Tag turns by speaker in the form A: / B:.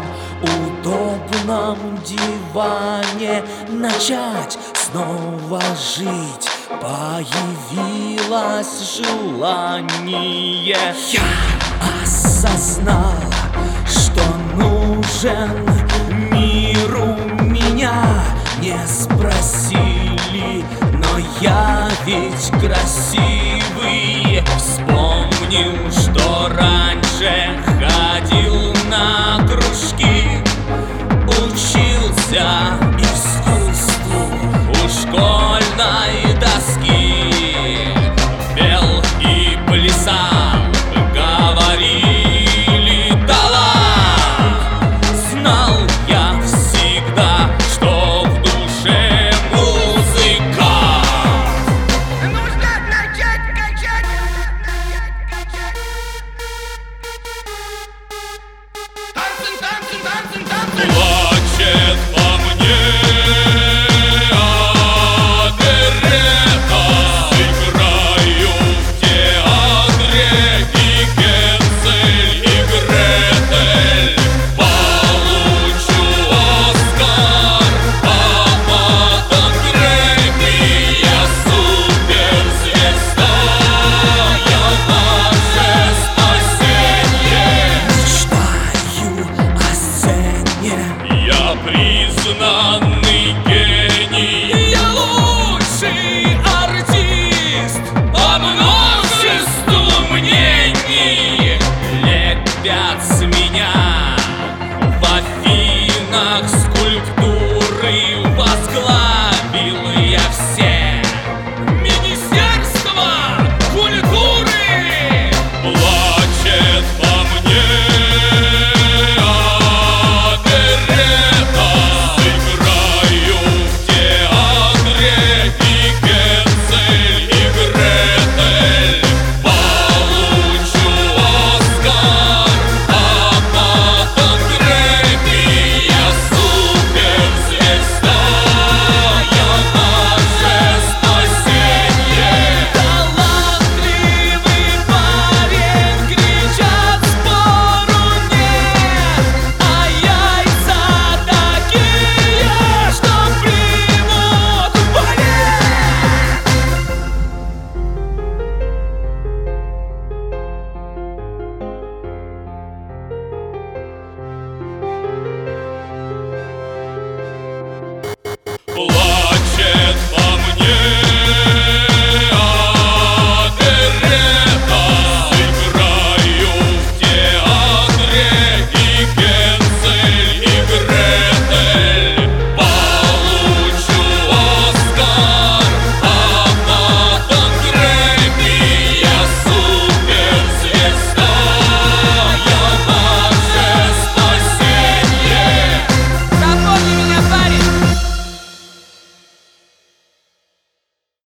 A: удобном диване начать снова жить. Появилось желание. Я осознал, что нужен миру. Меня не спросили, но я ведь красивый. Вспомнил, что раньше ходил на кружки, учился искусству у школьной доски. Пел и плясал, говорили талант. Знал я всегда, что в душе музыка.
B: Нужно начать качать. Танцем, танцем, танцем, танцем.
A: Плачет по мне оперетта. Играю в театре и Гензель, и Гретель. Получу Оскар, а потом Грэмми. Я суперзвезда, я ваше спасение. Мечтаю о сцене. Я признанный гений. Я лучший артист по множеству мнений. Лепят с меня в Афинах скульптуры. Возглавил я все министерства культуры. Плачет по мне оперетта. Играю в театре и Гензель, и Гретель. Получу Оскар, а потом Грэмми. Я суперзвезда, я ваше спасение. Талантливый парень, кричат спору нет, а яйца такие, что примут в балет.